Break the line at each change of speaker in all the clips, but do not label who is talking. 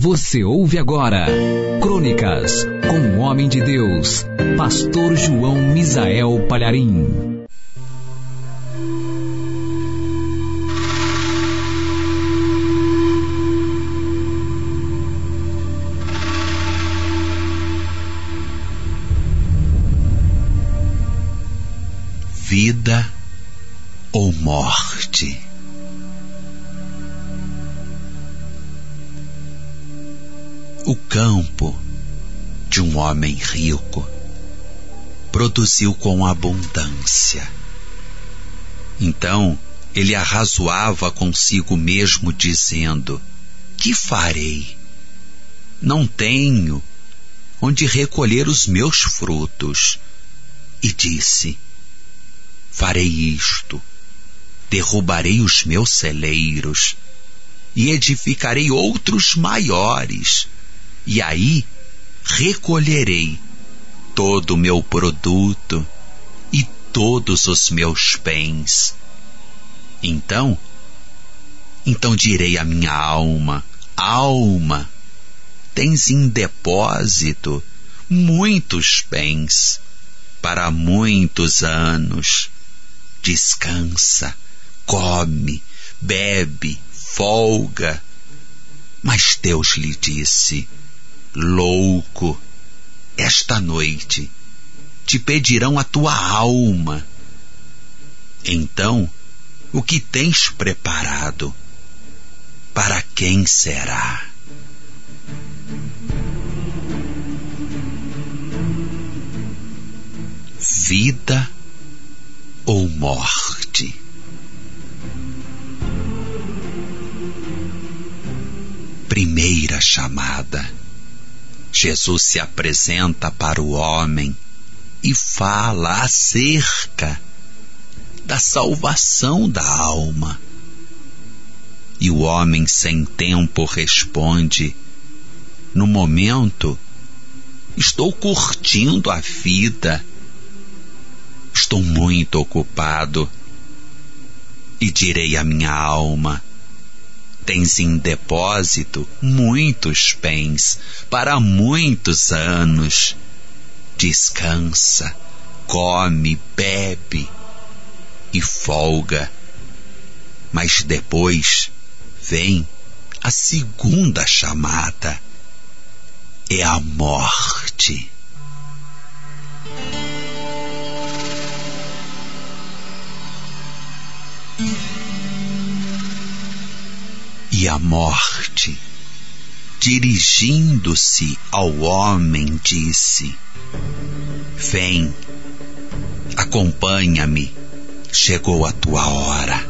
Você ouve agora Crônicas com o homem de Deus, Pastor João Misael Palharim.
Vida ou morte? O campo de um homem rico produziu com abundância. Então ele arrazoava consigo mesmo, dizendo: que farei? Não tenho onde recolher os meus frutos. E disse: farei isto, derrubarei os meus celeiros e edificarei outros maiores, e aí recolherei todo o meu produto e todos os meus bens. Então direi à minha alma: alma, tens em depósito muitos bens para muitos anos. Descansa, come, bebe, folga. Mas Deus lhe disse: louco, esta noite te pedirão a tua alma. Então, o que tens preparado, para quem será? Vida ou morte? Primeira chamada. Jesus se apresenta para o homem e fala acerca da salvação da alma. E o homem, sem tempo, responde: no momento, estou curtindo a vida, estou muito ocupado. E direi à minha alma: tens em depósito muitos bens para muitos anos. Descansa, come, bebe e folga. Mas depois vem a segunda chamada. É a morte. E a morte, dirigindo-se ao homem, disse: vem, acompanha-me, chegou a tua hora.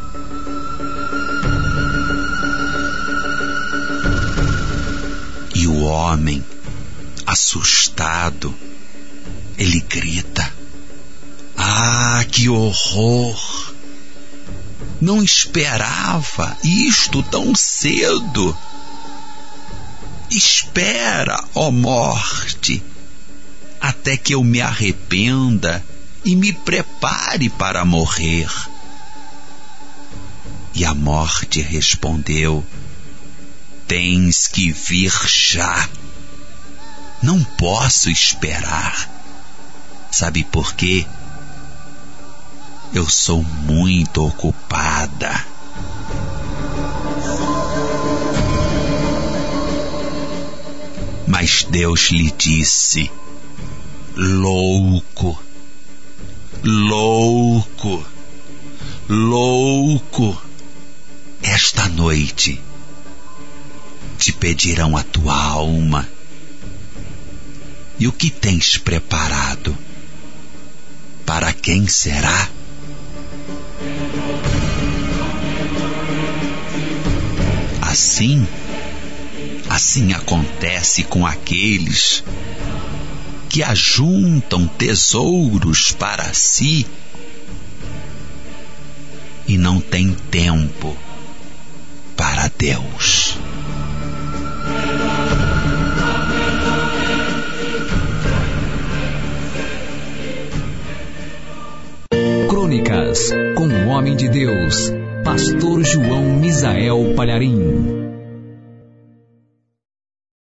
E o homem, assustado, ele grita: ah, que horror! Não esperava isto tão cedo. Espera, ó morte, até que eu me arrependa e me prepare para morrer. E a morte respondeu: tens que vir já. Não posso esperar. Sabe por quê? Eu sou muito ocupada. Mas Deus lhe disse: louco, louco, louco, esta noite te pedirão a tua alma. E o que tens preparado, para quem será? Assim acontece com aqueles que ajuntam tesouros para si e não têm tempo para Deus.
Crônicas com o homem de Deus, Pastor João Misael Palharim.